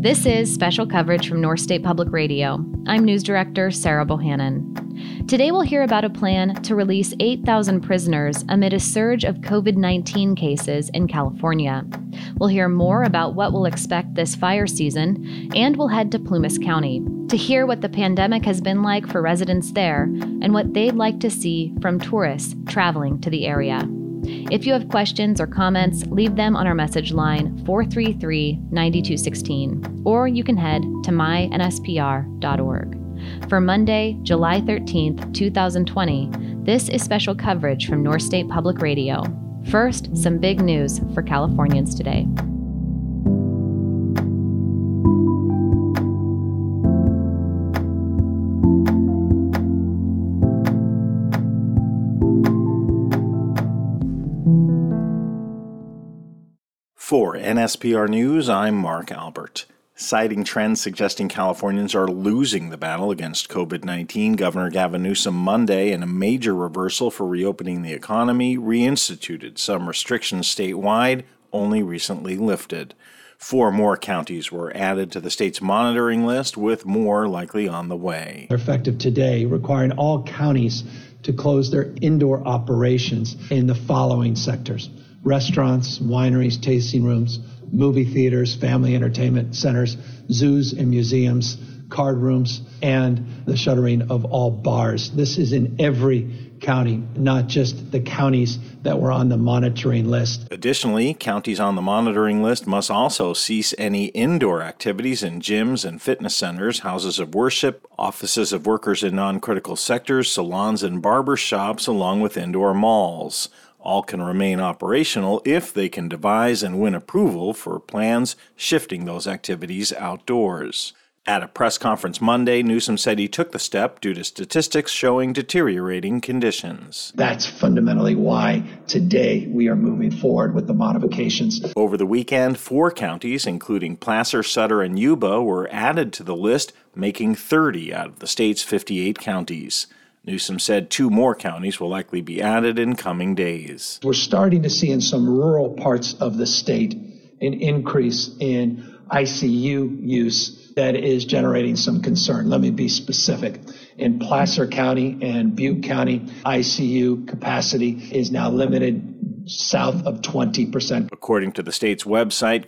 This is special coverage from North State Public Radio. I'm News Director Sarah Bohannon. Today we'll hear about a plan to release 8,000 prisoners amid a surge of COVID-19 cases in California. We'll hear more about what we'll expect this fire season, and we'll head to Plumas County to hear what the pandemic has been like for residents there and what they'd like to see from tourists traveling to the area. If you have questions or comments, leave them on our message line 433-9216, or you can head to mynspr.org. For Monday, July 13th, 2020, this is special coverage from North State Public Radio. First, some big news for Californians today. For NSPR News, I'm Mark Albert. Citing trends suggesting Californians are losing the battle against COVID-19, Governor Gavin Newsom Monday, in a major reversal for reopening the economy, reinstituted some restrictions statewide, only recently lifted. 4 more counties were added to the state's monitoring list, with more likely on the way. Effective today, requiring all counties to close their indoor operations in the following sectors: restaurants, wineries, tasting rooms, movie theaters, family entertainment centers, zoos and museums, card rooms, and the shuttering of all bars. This is in every county, not just the counties that were on the monitoring list. Additionally, counties on the monitoring list must also cease any indoor activities in gyms and fitness centers, houses of worship, offices of workers in non-critical sectors, salons and barber shops, along with indoor malls. All can remain operational if they can devise and win approval for plans shifting those activities outdoors. At a press conference Monday, Newsom said he took the step due to statistics showing deteriorating conditions. That's fundamentally why today we are moving forward with the modifications. Over the weekend, 4 counties, including Placer, Sutter, and Yuba, were added to the list, making 30 out of the state's 58 counties. Newsom said 2 more counties will likely be added in coming days. We're starting to see in some rural parts of the state an increase in ICU use that is generating some concern. Let me be specific. In Placer County and Butte County, ICU capacity is now limited south of 20%. According to the state's website,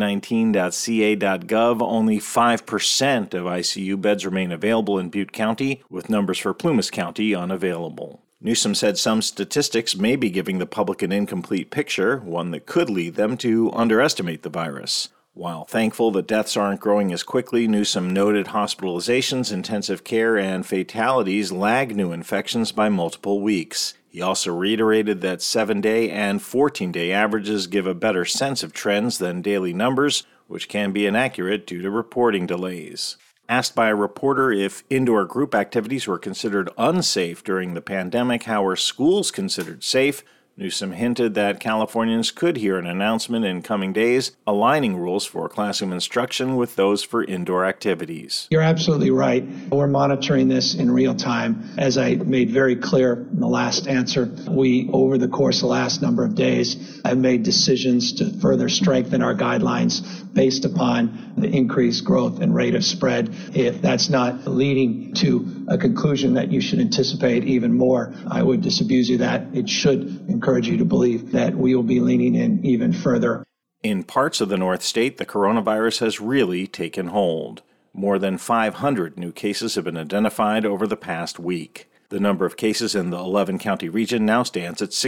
covid19.ca.gov, only 5% of ICU beds remain available in Butte County, with numbers for Plumas County unavailable. Newsom said some statistics may be giving the public an incomplete picture, one that could lead them to underestimate the virus. While thankful that deaths aren't growing as quickly, Newsom noted hospitalizations, intensive care, and fatalities lag new infections by multiple weeks. He also reiterated that 7-day and 14-day averages give a better sense of trends than daily numbers, which can be inaccurate due to reporting delays. Asked by a reporter if indoor group activities were considered unsafe during the pandemic, how were schools considered safe, Newsom hinted that Californians could hear an announcement in coming days aligning rules for classroom instruction with those for indoor activities. You're absolutely right. We're monitoring this in real time. As I made very clear in the last answer, we, over the course of the last number of days, have made decisions to further strengthen our guidelines based upon the increased growth and rate of spread. If that's not leading to a conclusion that you should anticipate even more, I would disabuse you that. It should encourage you to believe that we will be leaning in even further. In parts of the North State, the coronavirus has really taken hold. More than 500 new cases have been identified over the past week. The number of cases in the 11-county region now stands at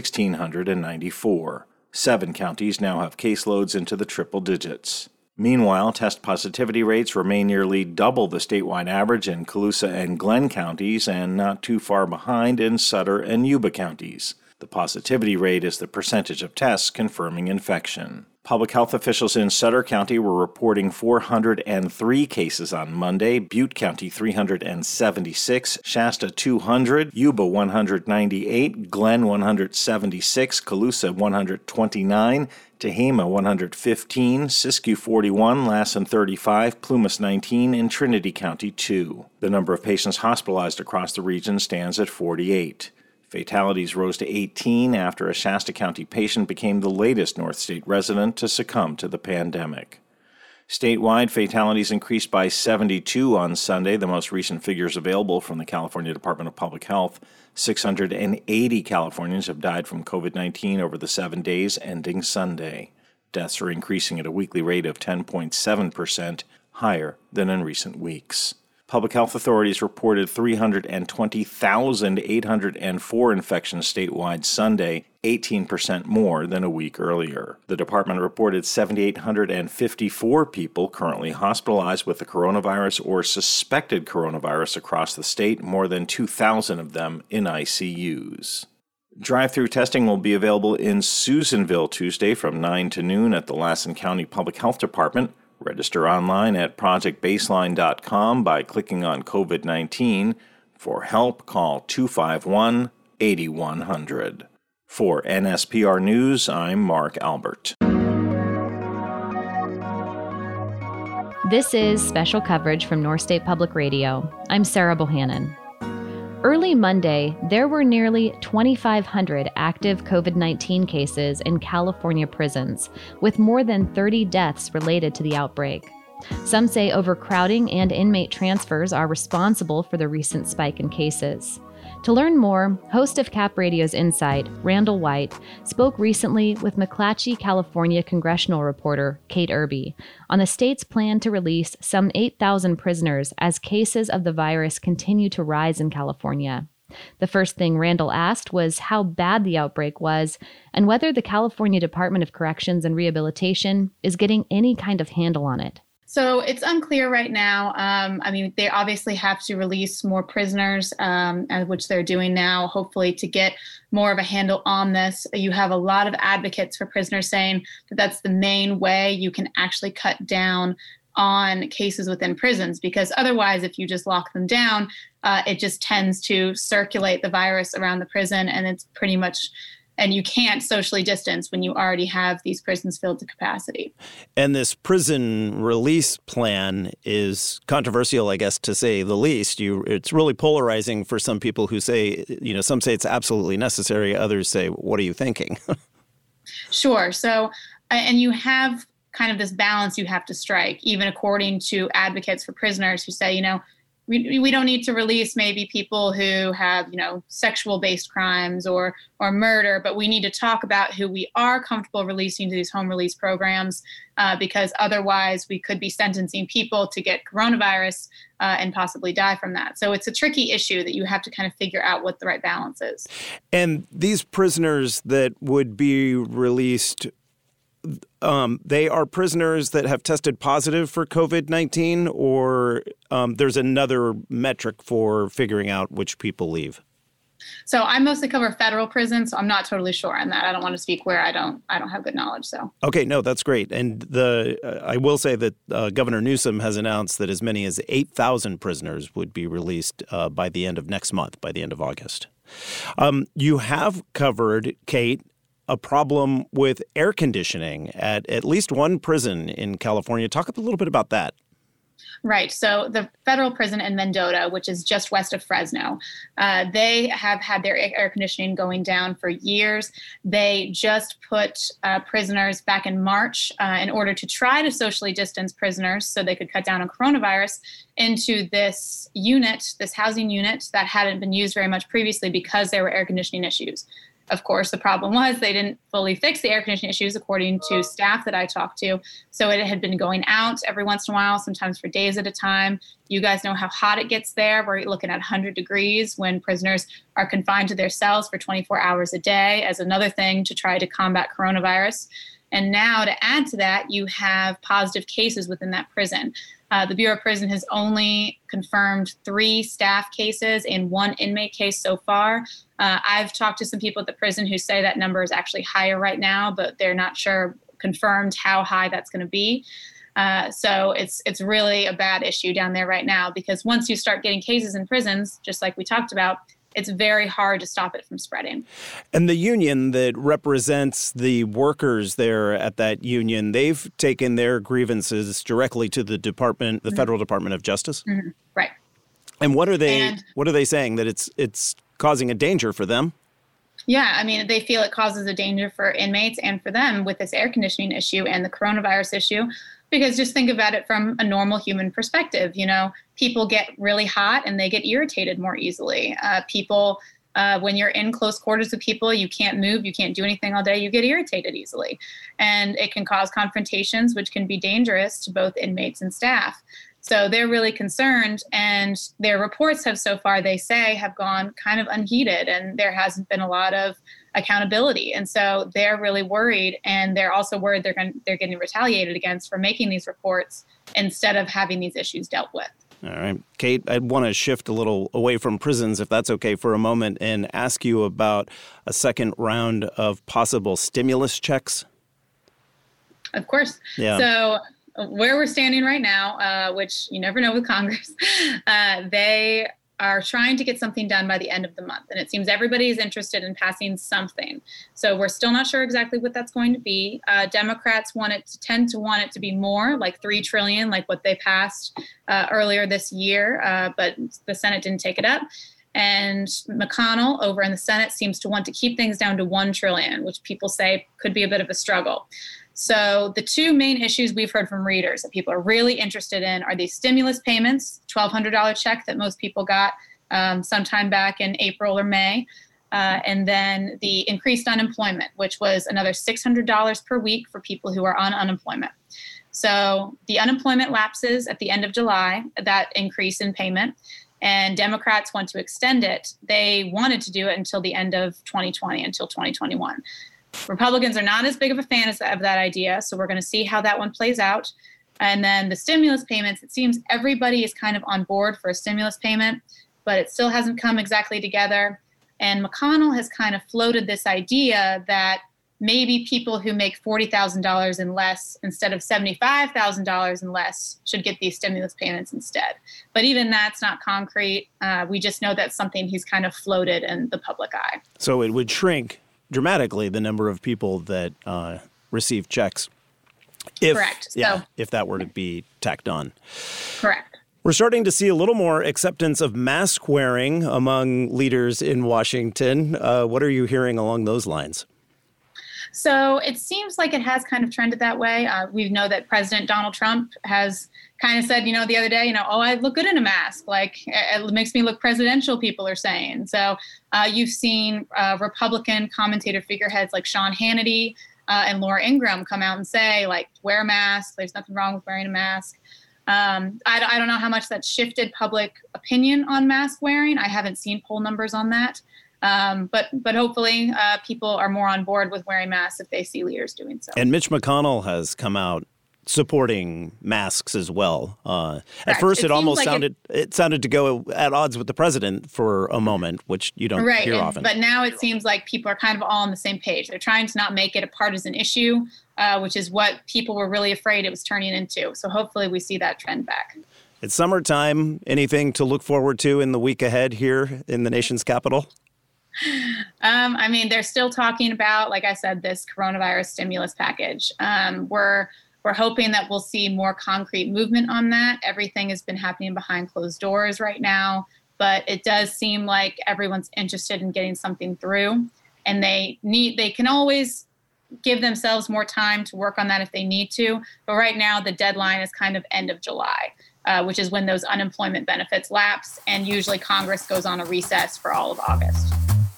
1,694. 7 counties now have caseloads into the triple digits. Meanwhile, test positivity rates remain nearly double the statewide average in Colusa and Glenn counties and not too far behind in Sutter and Yuba counties. The positivity rate is the percentage of tests confirming infection. Public health officials in Sutter County were reporting 403 cases on Monday, Butte County 376, Shasta 200, Yuba 198, Glenn 176, Colusa 129, Tehama 115, Siskiyou 41, Lassen 35, Plumas 19, and Trinity County 2. The number of patients hospitalized across the region stands at 48. Fatalities rose to 18 after a Shasta County patient became the latest North State resident to succumb to the pandemic. Statewide, fatalities increased by 72 on Sunday, the most recent figures available from the California Department of Public Health. 680 Californians have died from COVID-19 over the 7 days ending Sunday. Deaths are increasing at a weekly rate of 10.7%, higher than in recent weeks. Public health authorities reported 320,804 infections statewide Sunday, 18% more than a week earlier. The department reported 7,854 people currently hospitalized with the coronavirus or suspected coronavirus across the state, more than 2,000 of them in ICUs. Drive-through testing will be available in Susanville Tuesday from 9 to noon at the Lassen County Public Health Department. Register online at projectbaseline.com by clicking on COVID-19. For help, call 251-8100. For NSPR News, I'm Mark Albert. This is special coverage from North State Public Radio. I'm Sarah Bohannon. Early Monday, there were nearly 2,500 active COVID-19 cases in California prisons, with more than 30 deaths related to the outbreak. Some say overcrowding and inmate transfers are responsible for the recent spike in cases. To learn more, host of Cap Radio's Insight, Randall White, spoke recently with McClatchy, California congressional reporter Kate Irby on the state's plan to release some 8,000 prisoners as cases of the virus continue to rise in California. The first thing Randall asked was how bad the outbreak was and whether the California Department of Corrections and Rehabilitation is getting any kind of handle on it. So it's unclear right now. They obviously have to release more prisoners, which they're doing now, hopefully to get more of a handle on this. You have a lot of advocates for prisoners saying that that's the main way you can actually cut down on cases within prisons, because otherwise, if you just lock them down, it just tends to circulate the virus around the prison, and it's pretty much and you can't socially distance when you already have these prisons filled to capacity. And this prison release plan is controversial, I guess, to say the least. It's really polarizing for some people who say, some say it's absolutely necessary. Others say, what are you thinking? Sure. So, and you have kind of this balance you have to strike, even according to advocates for prisoners who say, we don't need to release maybe people who have, sexual-based crimes or murder, but we need to talk about who we are comfortable releasing to these home release programs, because otherwise we could be sentencing people to get coronavirus and possibly die from that. So it's a tricky issue that you have to kind of figure out what the right balance is. And these prisoners that would be released, they are prisoners that have tested positive for COVID-19, or there's another metric for figuring out which people leave? So I mostly cover federal prisons, so I'm not totally sure on that. I don't want to speak where I don't have good knowledge. So okay, no, that's great. And I will say that Governor Newsom has announced that as many as 8,000 prisoners would be released by the end of next month, by the end of August. You have covered, Kate, a problem with air conditioning at least one prison in California. Talk a little bit about that. Right. So the federal prison in Mendota, which is just west of Fresno, they have had their air conditioning going down for years. They just put prisoners back in March in order to try to socially distance prisoners so they could cut down on coronavirus into this unit, this housing unit that hadn't been used very much previously because there were air conditioning issues. Of course, the problem was they didn't fully fix the air conditioning issues, according to staff that I talked to. So it had been going out every once in a while, sometimes for days at a time. You guys know how hot it gets there. We're looking at 100 degrees when prisoners are confined to their cells for 24 hours a day as another thing to try to combat coronavirus. And now to add to that, you have positive cases within that prison. The Bureau of Prison has only confirmed 3 staff cases and 1 inmate case so far. I've talked to some people at the prison who say that number is actually higher right now, but they're not sure confirmed how high that's going to be. So it's really a bad issue down there right now, because once you start getting cases in prisons, just like we talked about, it's very hard to stop it from spreading. And the union that represents the workers there at that union, they've taken their grievances directly to the department, the Federal Department of Justice? Mm-hmm. Right. And what are they saying? That it's causing a danger for them? Yeah, I mean, they feel it causes a danger for inmates and for them with this air conditioning issue and the coronavirus issue. Because just think about it from a normal human perspective. People get really hot and they get irritated more easily. When you're in close quarters with people, you can't move, you can't do anything all day, you get irritated easily. And it can cause confrontations, which can be dangerous to both inmates and staff. So they're really concerned, and their reports have so far, they say, have gone kind of unheeded, and there hasn't been a lot of accountability. And so they're really worried, and they're also worried they're getting retaliated against for making these reports instead of having these issues dealt with. All right. Kate, I want to shift a little away from prisons, if that's okay, for a moment, and ask you about a second round of possible stimulus checks. Of course. Yeah. So where we're standing right now, which you never know with Congress, they are trying to get something done by the end of the month. And it seems everybody is interested in passing something. So we're still not sure exactly what that's going to be. Democrats tend to want it to be more, like $3 trillion, like what they passed earlier this year, but the Senate didn't take it up. And McConnell over in the Senate seems to want to keep things down to $1 trillion, which people say could be a bit of a struggle. So the two main issues we've heard from readers that people are really interested in are these stimulus payments, $1,200 check that most people got sometime back in April or May, and then the increased unemployment, which was another $600 per week for people who are on unemployment. So the unemployment lapses at the end of July, that increase in payment, and Democrats want to extend it. They wanted to do it until the end of 2020, until 2021. Republicans are not as big of a fan of that idea, so we're going to see how that one plays out. And then the stimulus payments, it seems everybody is kind of on board for a stimulus payment, but it still hasn't come exactly together. And McConnell has kind of floated this idea that maybe people who make $40,000 and less instead of $75,000 and less should get these stimulus payments instead. But even that's not concrete. We just know that's something he's kind of floated in the public eye. So it would shrink dramatically the number of people that receive checks. Correct. Yeah, if that were to be tacked on. Correct. We're starting to see a little more acceptance of mask wearing among leaders in Washington. What are you hearing along those lines? So it seems like it has kind of trended that way. We know that President Donald Trump has kind of said, the other day, oh, I look good in a mask. Like, it makes me look presidential, people are saying. So you've seen Republican commentator figureheads like Sean Hannity and Laura Ingraham come out and say, like, wear a mask. There's nothing wrong with wearing a mask. I don't know how much that's shifted public opinion on mask wearing. I haven't seen poll numbers on that. But hopefully people are more on board with wearing masks if they see leaders doing so. And Mitch McConnell has come out supporting masks as well. At first, it almost sounded to go at odds with the president for a moment, which you don't hear often. But now it seems like people are kind of all on the same page. They're trying to not make it a partisan issue, which is what people were really afraid it was turning into. So hopefully we see that trend back. It's summertime. Anything to look forward to in the week ahead here in the nation's capital? They're still talking about, like I said, this coronavirus stimulus package. We're hoping that we'll see more concrete movement on that. Everything has been happening behind closed doors right now, but it does seem like everyone's interested in getting something through, and they can always give themselves more time to work on that if they need to. But right now, the deadline is kind of end of July, which is when those unemployment benefits lapse, and usually Congress goes on a recess for all of August.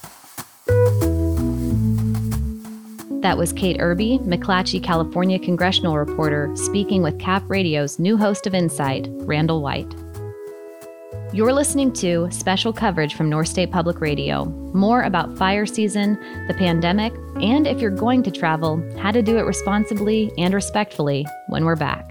That was Kate Irby, McClatchy, California congressional reporter, speaking with Cap Radio's new host of Insight, Randall White. You're listening to special coverage from North State Public Radio. More about fire season, the pandemic, and if you're going to travel, how to do it responsibly and respectfully when we're back.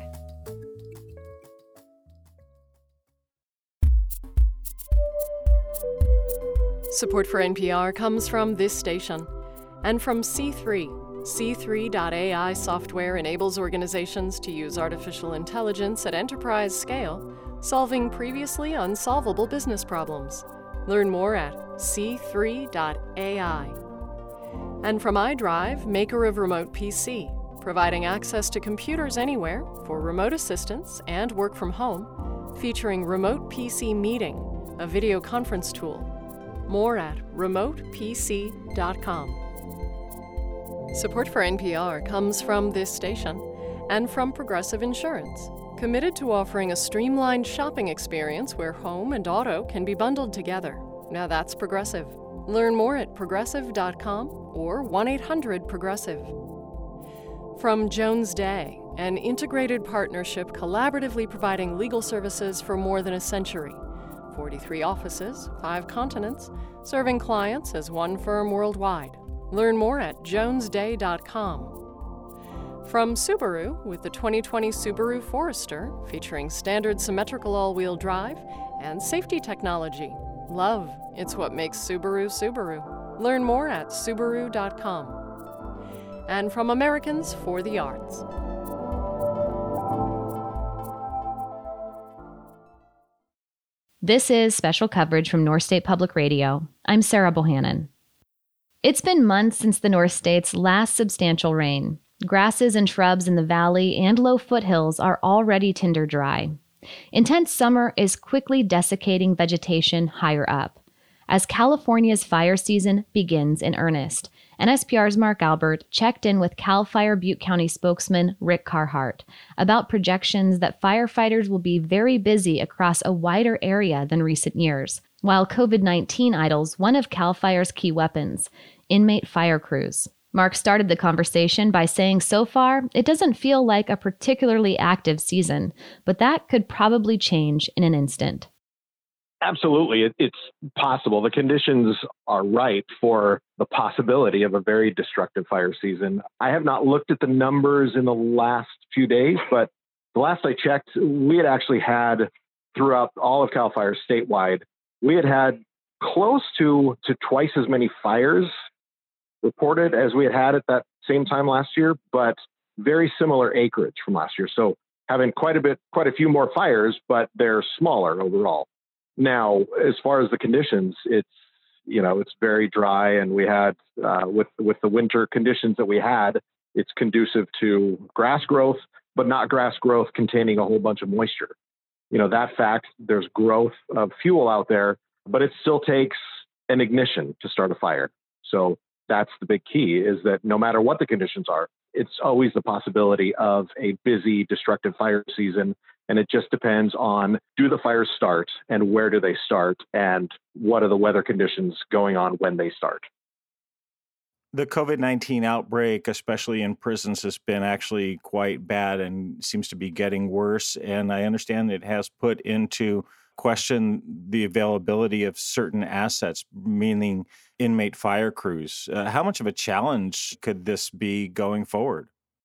Support for NPR comes from this station and from C3. C3.ai software enables organizations to use artificial intelligence at enterprise scale, solving previously unsolvable business problems. Learn more at c3.ai. And from iDrive, maker of Remote PC, providing access to computers anywhere for remote assistance and work from home, featuring Remote PC Meeting, a video conference tool. More at remotepc.com. Support for NPR comes from this station and from Progressive Insurance, committed to offering a streamlined shopping experience where home and auto can be bundled together. Now that's Progressive. Learn more at progressive.com or 1-800-PROGRESSIVE. From Jones Day, an integrated partnership collaboratively providing legal services for more than a century. 43 offices, 5 continents, serving clients as one firm worldwide. Learn more at jonesday.com. From Subaru, with the 2020 Subaru Forester, featuring standard symmetrical all-wheel drive and safety technology. Love, it's what makes Subaru Subaru. Learn more at subaru.com. And from Americans for the Arts. This is special coverage from North State Public Radio. I'm Sarah Bohannon. It's been months since the North State's last substantial rain. Grasses and shrubs in the valley and low foothills are already tinder dry. Intense summer is quickly desiccating vegetation higher up. As California's fire season begins in earnest, NSPR's Mark Albert checked in with CAL FIRE Butte County spokesman Rick Carhart about projections that firefighters will be very busy across a wider area than recent years, while COVID-19 idles one of CAL FIRE's key weapons, inmate fire crews. Mark started the conversation by saying so far, it doesn't feel like a particularly active season, but that could probably change in an instant. Absolutely. It's possible. The conditions are right for the possibility of a very destructive fire season. I have not looked at the numbers in the last few days, but the last I checked, we had actually had throughout all of CAL FIRE statewide, we had close to twice as many fires reported as we had at that same time last year, but very similar acreage from last year. So having quite a few more fires, but they're smaller overall. Now, as far as the conditions, it's very dry, and we had with the winter conditions that we had, it's conducive to grass growth, but not grass growth containing a whole bunch of moisture. That fact, there's growth of fuel out there, but it still takes an ignition to start a fire. So that's the big key, is that no matter what the conditions are, it's always the possibility of a busy, destructive fire season. And it just depends on, do the fires start and where do they start and what are the weather conditions going on when they start. The COVID-19 outbreak, especially in prisons, has been actually quite bad and seems to be getting worse. And I understand it has put into question the availability of certain assets, meaning inmate fire crews. How much of a challenge could this be going forward?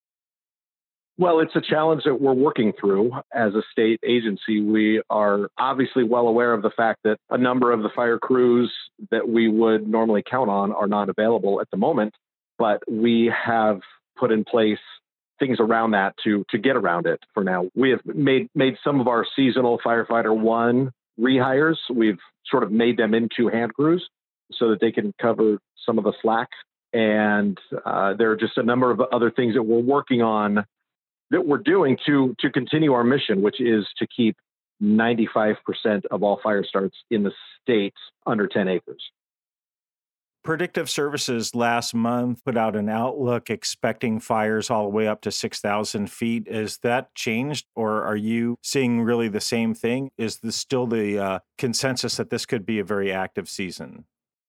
Well, it's a challenge that we're working through as a state agency. We are obviously well aware of the fact that a number of the fire crews that we would normally count on are not available at the moment, but we have put in place things around that to get around it for now. We have made some of our seasonal firefighter one rehires. We've sort of made them into hand crews so that they can cover some of the slack. And there are just a number of other things that we're working on that we're doing to continue our mission, which is to keep 95% of all fire starts in the state under 10 acres. Predictive Services last month put out an outlook expecting fires all the way up to 6,000 feet. Is that changed, or are you seeing really the same thing? Is this still the consensus that this could be a very active season?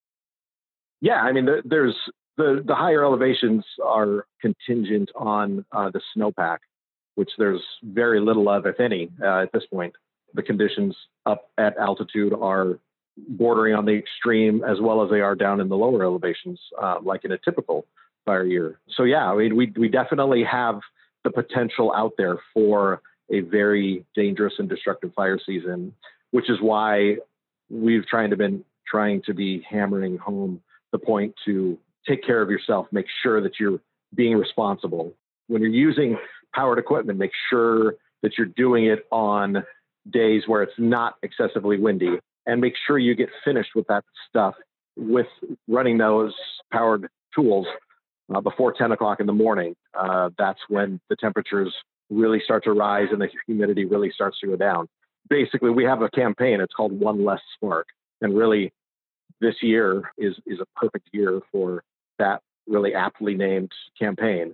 Yeah, I mean, there's the higher elevations are contingent on the snowpack, which there's very little of, if any, at this point. The conditions up at altitude are bordering on the extreme as well as they are down in the lower elevations, like in a typical fire year. So yeah, I mean, we definitely have the potential out there for a very dangerous and destructive fire season, which is why we've been trying to be hammering home the point to take care of yourself, make sure that you're being responsible. When you're using powered equipment, make sure that you're doing it on days where it's not excessively windy, and make sure you get finished with that stuff with running those powered tools before 10 o'clock in the morning. That's when the temperatures really start to rise and the humidity really starts to go down. Basically, we have a campaign. It's called One Less Spark. And really, this year is a perfect year for that really aptly named campaign.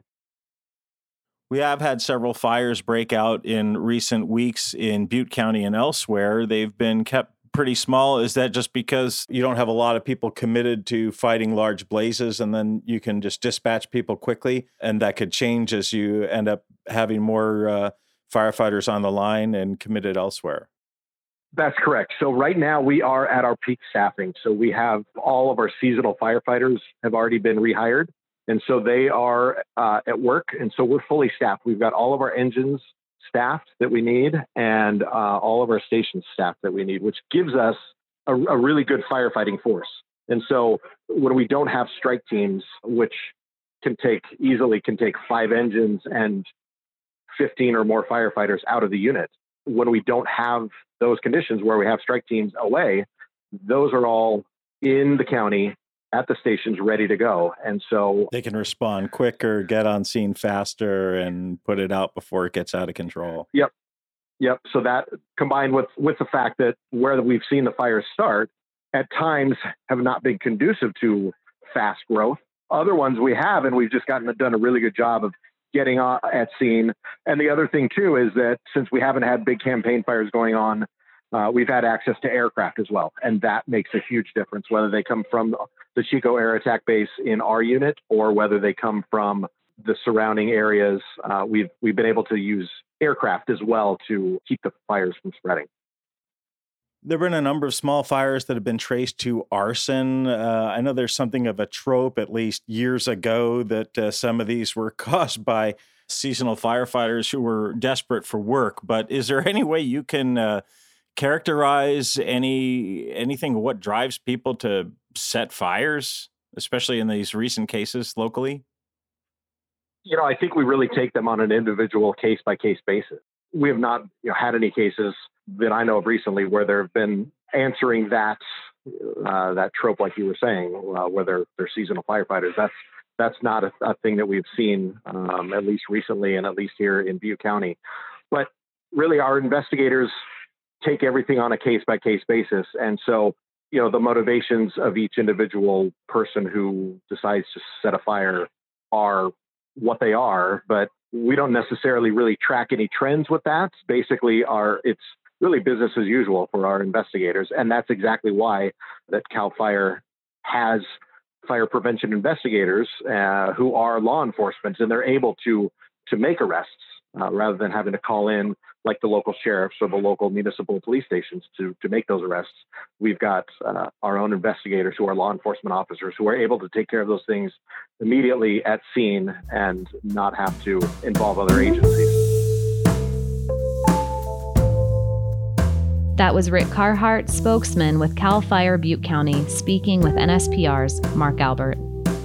We have had several fires break out in recent weeks in Butte County and elsewhere. They've been kept pretty small. Is that just because you don't have a lot of people committed to fighting large blazes and then you can just dispatch people quickly? And that could change as you end up having more firefighters on the line and committed elsewhere. That's correct. So right now we are at our peak staffing. So we have all of our seasonal firefighters have already been rehired. And so they are at work. And so we're fully staffed. We've got all of our engines staffed that we need and all of our stations staffed that we need, which gives us a really good firefighting force. And so when we don't have strike teams, which can take 5 engines and 15 or more firefighters out of the unit, when we don't have those conditions where we have strike teams away, those are all in the county at the stations ready to go. And so they can respond quicker, get on scene faster, and put it out before it gets out of control. Yep. So that combined with the fact that where we've seen the fires start at times have not been conducive to fast growth. Other ones we have, and we've just done a really good job of getting at scene. And the other thing too is that since we haven't had big campaign fires going on, we've had access to aircraft as well. And that makes a huge difference, whether they come from the Chico Air Attack Base in our unit or whether they come from the surrounding areas. We've been able to use aircraft as well to keep the fires from spreading. There have been a number of small fires that have been traced to arson. I know there's something of a trope, at least years ago, that some of these were caused by seasonal firefighters who were desperate for work. But is there any way you can characterize anything what drives people to set fires, especially in these recent cases locally? I think we really take them on an individual case-by-case basis. We have not had any cases that I know of recently where there have been answering that trope, like you were saying, whether they're seasonal firefighters. That's not a thing that we've seen, at least recently, and at least here in Butte County. But really, our investigators take everything on a case-by-case basis, and so the motivations of each individual person who decides to set a fire are what they are, but we don't necessarily really track any trends with that. Basically, it's really business as usual for our investigators. And that's exactly why that CAL FIRE has fire prevention investigators who are law enforcement, and they're able to make arrests rather than having to call in like the local sheriffs or the local municipal police stations to make those arrests. We've got our own investigators who are law enforcement officers who are able to take care of those things immediately at scene and not have to involve other agencies. That was Rick Carhart, spokesman with CAL FIRE Butte County, speaking with NSPR's Mark Albert.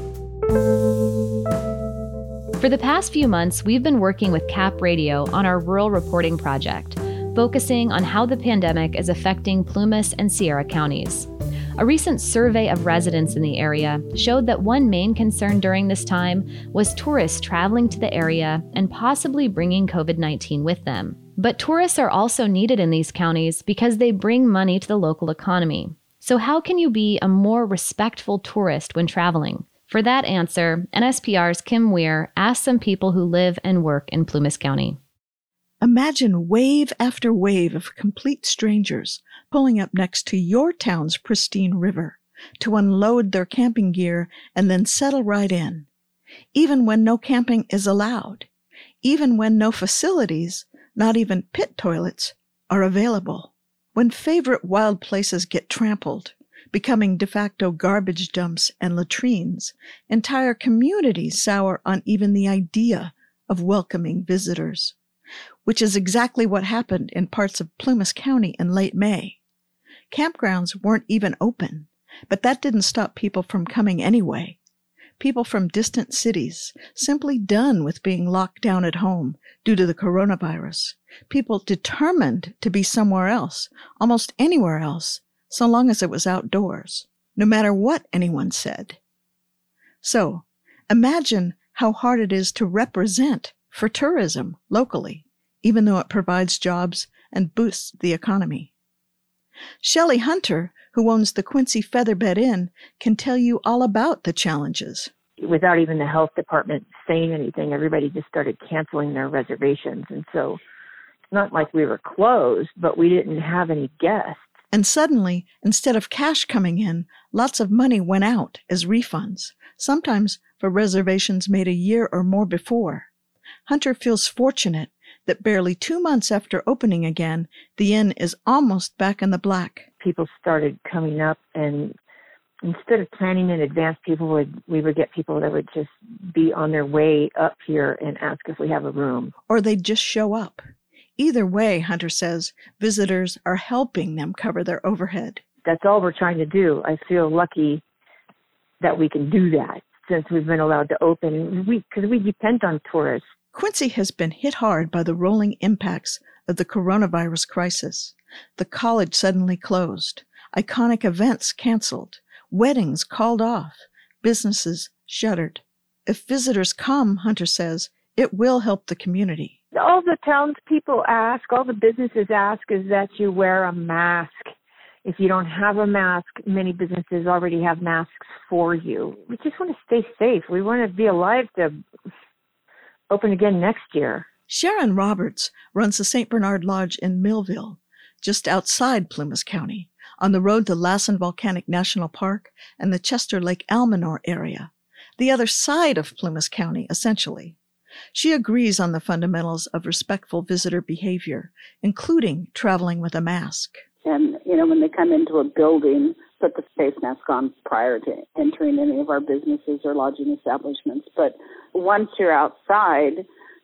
For the past few months, we've been working with CAP Radio on our rural reporting project, focusing on how the pandemic is affecting Plumas and Sierra counties. A recent survey of residents in the area showed that one main concern during this time was tourists traveling to the area and possibly bringing COVID-19 with them. But tourists are also needed in these counties because they bring money to the local economy. So how can you be a more respectful tourist when traveling? For that answer, NSPR's Kim Weir asked some people who live and work in Plumas County. Imagine wave after wave of complete strangers pulling up next to your town's pristine river to unload their camping gear and then settle right in, even when no camping is allowed, even when no facilities, not even pit toilets, are available. When favorite wild places get trampled, becoming de facto garbage dumps and latrines, entire communities sour on even the idea of welcoming visitors, which is exactly what happened in parts of Plumas County in late May. Campgrounds weren't even open, but that didn't stop people from coming anyway. People from distant cities, simply done with being locked down at home due to the coronavirus. People determined to be somewhere else, almost anywhere else, so long as it was outdoors, no matter what anyone said. So, imagine how hard it is to represent for tourism locally, even though it provides jobs and boosts the economy. Shelley Hunter, who owns the Quincy Featherbed Inn, can tell you all about the challenges. Without even the health department saying anything, everybody just started canceling their reservations. And so it's not like we were closed, but we didn't have any guests. And suddenly, instead of cash coming in, lots of money went out as refunds, sometimes for reservations made a year or more before. Hunter feels fortunate that barely 2 months after opening again, the inn is almost back in the black. People started coming up, and instead of planning in advance, we would get people that would just be on their way up here and ask if we have a room. Or they'd just show up. Either way, Hunter says, visitors are helping them cover their overhead. That's all we're trying to do. I feel lucky that we can do that since we've been allowed to open, because we depend on tourists. Quincy has been hit hard by the rolling impacts of the coronavirus crisis. The college suddenly closed, iconic events canceled, weddings called off, businesses shuttered. If visitors come, Hunter says, it will help the community. All the townspeople ask, all the businesses ask is that you wear a mask. If you don't have a mask, many businesses already have masks for you. We just want to stay safe. We want to be alive to open again next year. Sharon Roberts runs the St. Bernard Lodge in Millville, just outside Plumas County, on the road to Lassen Volcanic National Park and the Chester Lake Almanor area, the other side of Plumas County, essentially. She agrees on the fundamentals of respectful visitor behavior, including traveling with a mask. And, when they come into a building, put the face mask on prior to entering any of our businesses or lodging establishments. But once you're outside,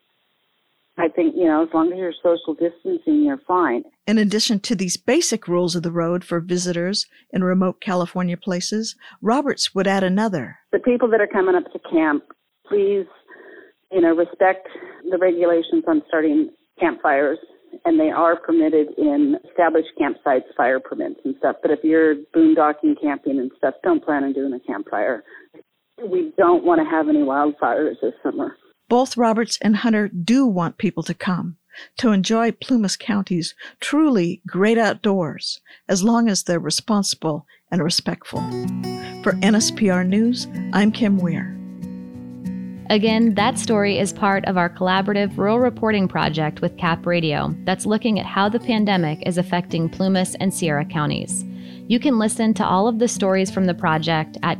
I think, as long as you're social distancing, you're fine. In addition to these basic rules of the road for visitors in remote California places, Roberts would add another. The people that are coming up to camp, please, respect the regulations on starting campfires. And they are permitted in established campsites, fire permits and stuff. But if you're boondocking, camping and stuff, don't plan on doing a campfire. We don't want to have any wildfires this summer. Both Roberts and Hunter do want people to come, to enjoy Plumas County's truly great outdoors, as long as they're responsible and respectful. For NSPR News, I'm Kim Weir. Again, that story is part of our collaborative rural reporting project with CAP Radio that's looking at how the pandemic is affecting Plumas and Sierra counties. You can listen to all of the stories from the project at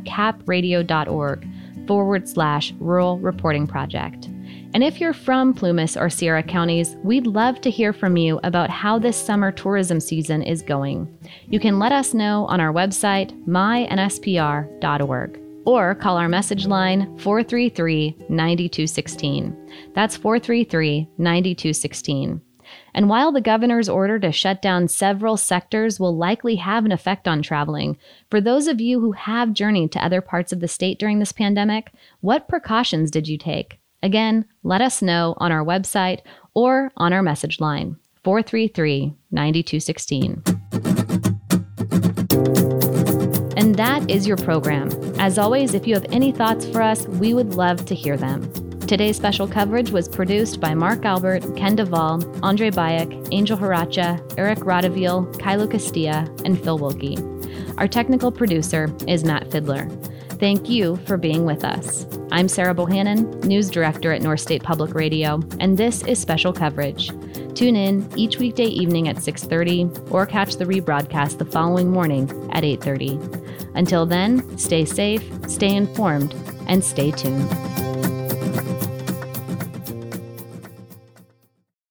capradio.org/rural reporting project. And if you're from Plumas or Sierra counties, we'd love to hear from you about how this summer tourism season is going. You can let us know on our website, mynspr.org. Or call our message line 433-9216. That's 433-9216. And while the governor's order to shut down several sectors will likely have an effect on traveling, for those of you who have journeyed to other parts of the state during this pandemic, what precautions did you take? Again, let us know on our website or on our message line, 433-9216. And that is your program. As always, if you have any thoughts for us, we would love to hear them. Today's special coverage was produced by Mark Albert, Ken Duvall, Andre Bayek, Angel Haracha, Eric Radeville, Kylo Castilla, and Phil Wilkie. Our technical producer is Matt Fidler. Thank you for being with us. I'm Sarah Bohannon, News Director at North State Public Radio, and this is Special Coverage. Tune in each weekday evening at 6:30 or catch the rebroadcast the following morning at 8:30. Until then, stay safe, stay informed, and stay tuned.